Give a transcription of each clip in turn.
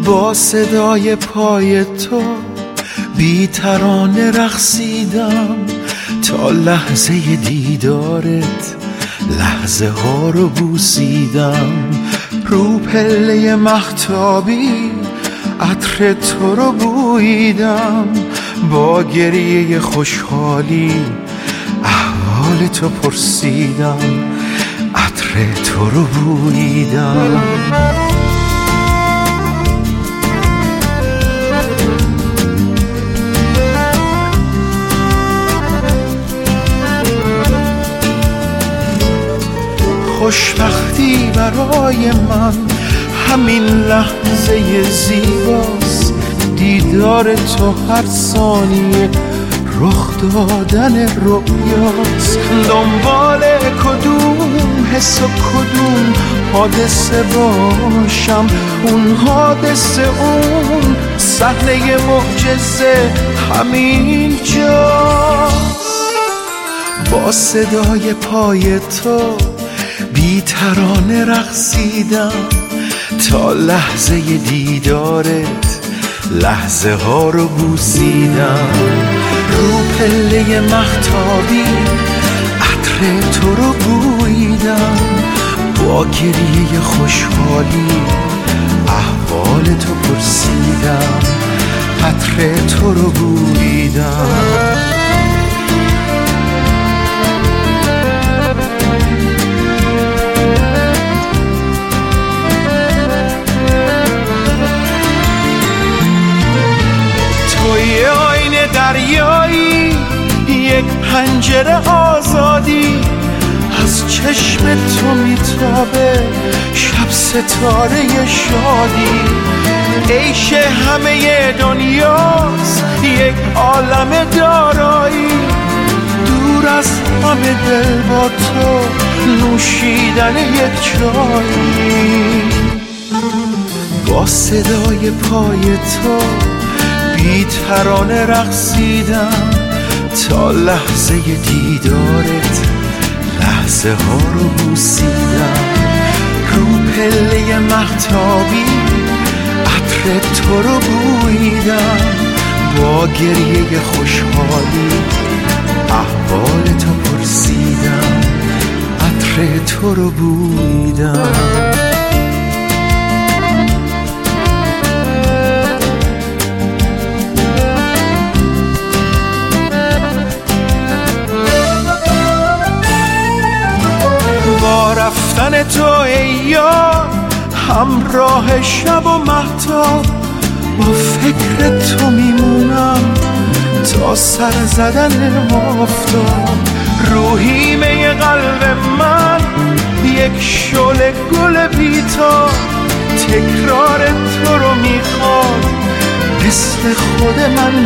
با صدای پای تو بی ترانه رقصیدم تا لحظه دیدارت، لحظه ها رو بوسیدم. رو پله مهتابی عطر تو رو بوییدم، با گریه خوشحالی احوال تو پرسیدم، عطر تو رو بوییدم. خوشبختی برای من همین لحظه زیباست، دیدار تو هر ثانیه رخ دادن رؤیاست. دنبال کدوم حس و کدوم حادثه باشم، اون حادثه اون صحنه معجزه همین جاست. با صدای پای تو بی ترانه رقصیدم تا لحظه دیدارت، لحظه ها رو بوسیدم. رو پله مهتابی عطر تو رو بوییدم، با گریه خوشحالی احوال تو پرسیدم، عطر تو رو بوییدم. توی آینه دریایی، یک پنجره آزادی، از چشم تو میتابه شب ستاره شادی. عیش همه دنیاست یک عالم دارایی، دور از همه دل با تو نوشیدن یک چایی. با صدای پای تو بی ترانه رقصیدم تا لحظه دیدارت، لحظه ها رو بوسیدم. رو پله مهتابی عطر تو رو بوییدم، با گریه خوشحالی احوال تو پرسیدم، عطر تو رو بوییدم. با رفتن تو ای یار همراه شب و مهتاب، با فکر تو میمونم تا سر زدن آفتاب. روحیمه قلب من یک شعله گل بی‌تاب، تکرار تو رو میخواد مثل خود من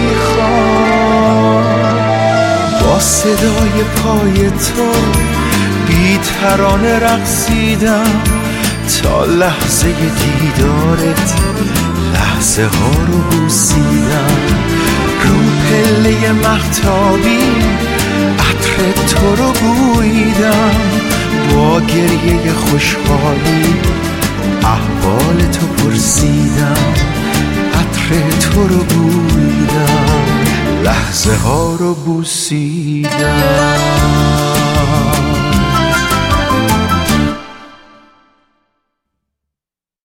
بیخواد. با صدای پای تو بی ترانه رقصیدم تا لحظه دیدارت، لحظه ها رو بوسیدم. رو پله مهتابی عطر تو رو بوییدم، با گریه خوشحالی احوال تو پرسیدم، عطر تو رو بوییدم، لحظه ها رو بوسیدم.